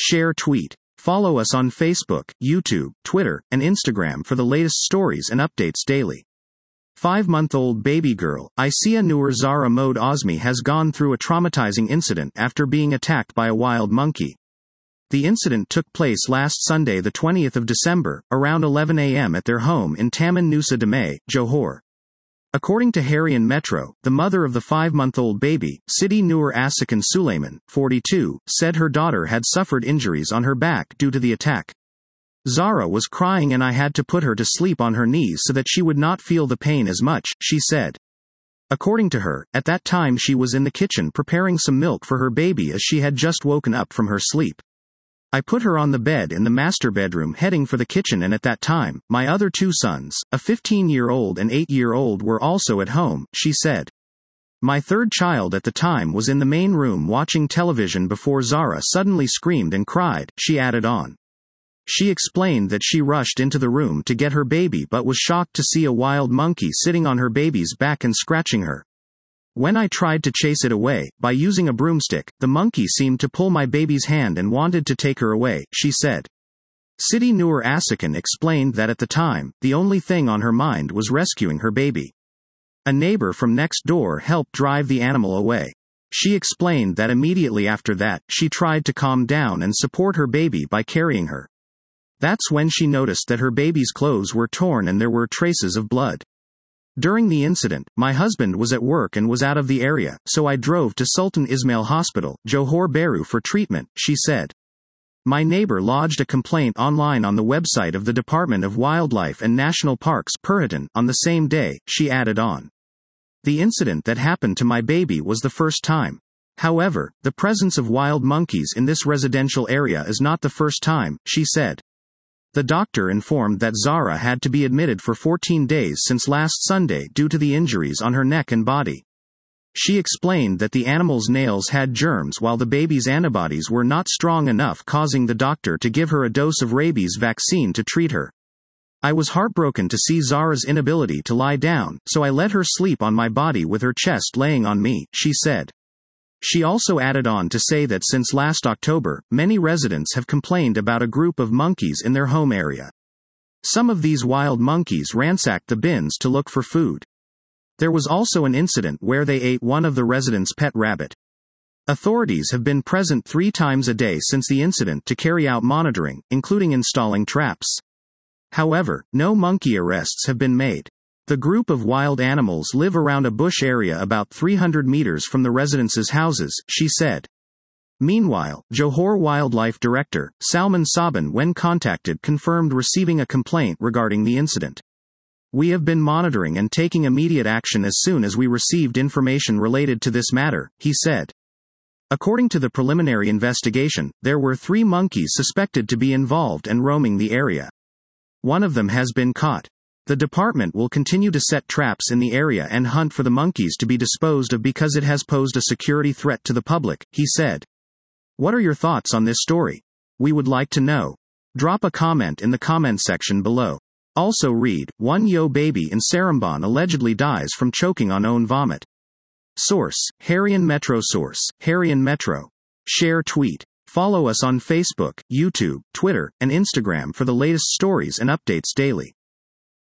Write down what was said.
Share tweet. Follow us on Facebook, YouTube, Twitter, and Instagram for the latest stories and updates daily. 5-month-old baby girl, Isaiah Noor Zahra Mohd Azmi has gone through a traumatizing incident after being attacked by a wild monkey. The incident took place last Sunday, the 20th of December, around 11 a.m. at their home in Taman Nusa Damai, Johor. According to Harian Metro, the mother of the 5-month-old baby, Siti Noor Asikan Sulaiman, 42, said her daughter had suffered injuries on her back due to the attack. Zahra was crying and I had to put her to sleep on her knees so that she would not feel the pain as much, she said. According to her, at that time she was in the kitchen preparing some milk for her baby as she had just woken up from her sleep. I put her on the bed in the master bedroom heading for the kitchen, and at that time, my other two sons, a 15-year-old and 8-year-old, were also at home, she said. My third child at the time was in the main room watching television before Zahra suddenly screamed and cried, she added on. She explained that she rushed into the room to get her baby but was shocked to see a wild monkey sitting on her baby's back and scratching her. When I tried to chase it away, by using a broomstick, the monkey seemed to pull my baby's hand and wanted to take her away, she said. Siti Noor Asikan explained that at the time, the only thing on her mind was rescuing her baby. A neighbor from next door helped drive the animal away. She explained that immediately after that, she tried to calm down and support her baby by carrying her. That's when she noticed that her baby's clothes were torn and there were traces of blood. During the incident, my husband was at work and was out of the area, so I drove to Sultan Ismail Hospital, Johor Bahru for treatment, she said. My neighbor lodged a complaint online on the website of the Department of Wildlife and National Parks, Perhuttan, on the same day, she added on. The incident that happened to my baby was the first time. However, the presence of wild monkeys in this residential area is not the first time, she said. The doctor informed that Zahra had to be admitted for 14 days since last Sunday due to the injuries on her neck and body. She explained that the animal's nails had germs while the baby's antibodies were not strong enough, causing the doctor to give her a dose of rabies vaccine to treat her. I was heartbroken to see Zahra's inability to lie down, so I let her sleep on my body with her chest laying on me, she said. She also added on to say that since last October, many residents have complained about a group of monkeys in their home area. Some of these wild monkeys ransacked the bins to look for food. There was also an incident where they ate one of the residents' pet rabbit. Authorities have been present 3 times a day since the incident to carry out monitoring, including installing traps. However, no monkey arrests have been made. The group of wild animals live around a bush area about 300 meters from the residents' houses, she said. Meanwhile, Johor Wildlife Director, Salman Saban, when contacted, confirmed receiving a complaint regarding the incident. We have been monitoring and taking immediate action as soon as we received information related to this matter, he said. According to the preliminary investigation, there were 3 monkeys suspected to be involved and roaming the area. One of them has been caught. The department will continue to set traps in the area and hunt for the monkeys to be disposed of because it has posed a security threat to the public, he said. What are your thoughts on this story? We would like to know. Drop a comment in the comment section below. Also read, 1-year baby in Seremban allegedly dies from choking on own vomit. Source, Harian Metro. Source, Harian Metro. Share tweet. Follow us on Facebook, YouTube, Twitter, and Instagram for the latest stories and updates daily.